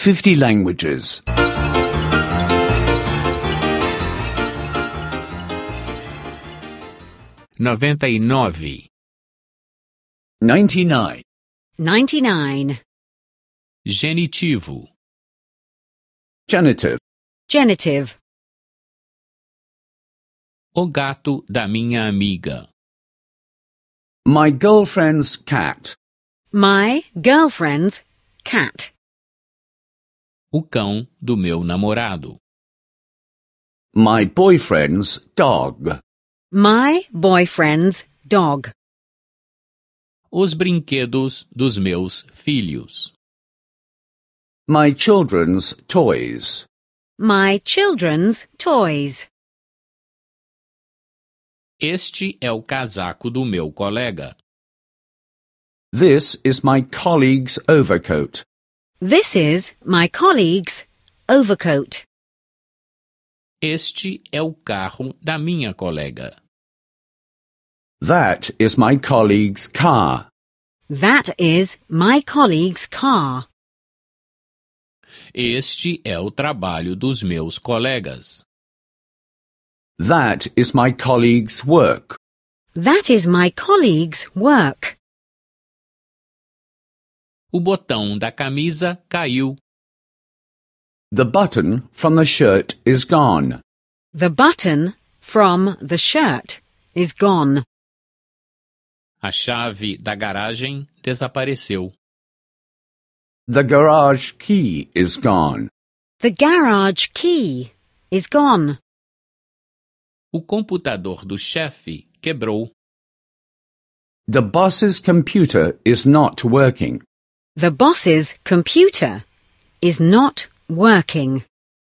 50 languages. 99. 99. 99. Genitivo. Genitive. Genitive. O gato da minha amiga. My girlfriend's cat. My girlfriend's cat. O cão do meu namorado. My boyfriend's dog. My boyfriend's dog. Os brinquedos dos meus filhos. My children's toys. My children's toys. Este é o casaco do meu colega. This is my colleague's overcoat. This is my colleague's overcoat. Este é o carro da minha colega. That is my colleague's car. That is my colleague's car. Este é o trabalho dos meus colegas. That is my colleague's work. That is my colleague's work. O botão da camisa caiu. The button from the shirt is gone. The button from the shirt is gone. A chave da garagem desapareceu. The garage key is gone. The garage key is gone. O computador do chefe quebrou. The boss's computer is not working. The boss's computer is not working.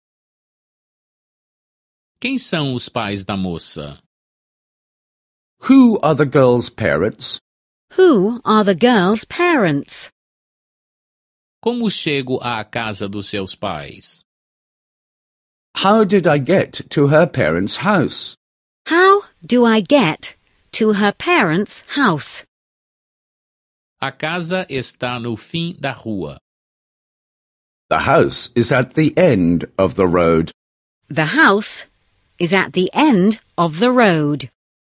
Quem são os pais da moça? Who are the girl's parents? Who are the girl's parents? Como chego à casa dos seus pais? How did I get to her parents' house? How do I get to her parents' house? A casa está no fim da rua. The house is at the end of the road. The house is at the end of the road.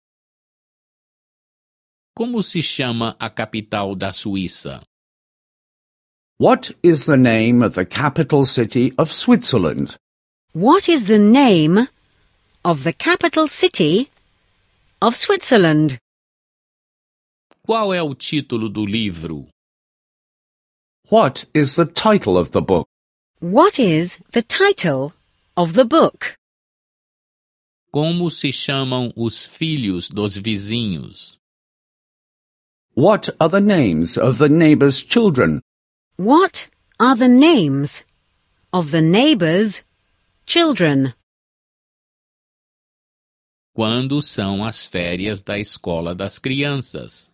Como se chama a capital da Suíça? What is the name of the capital city of Switzerland? What is the name of the capital city of Switzerland? Qual é o título do livro? What is the title of the book? What is the title of the book? Como se chamam os filhos dos vizinhos? What are the names of the neighbor's children? What are the names of the neighbor's children? Quando são as férias da escola das crianças?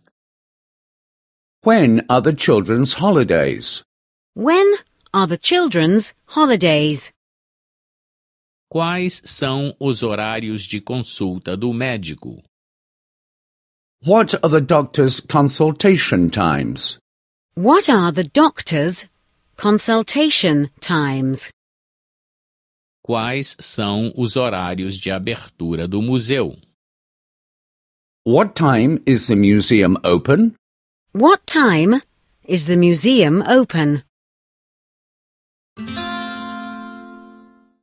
When are the children's holidays? When are the children's holidays? Quais são os horários de consulta do médico? What are the doctor's consultation times? What are the doctor's consultation times? Quais são os horários de abertura do museu? What time is the museum open? What time is the museum open?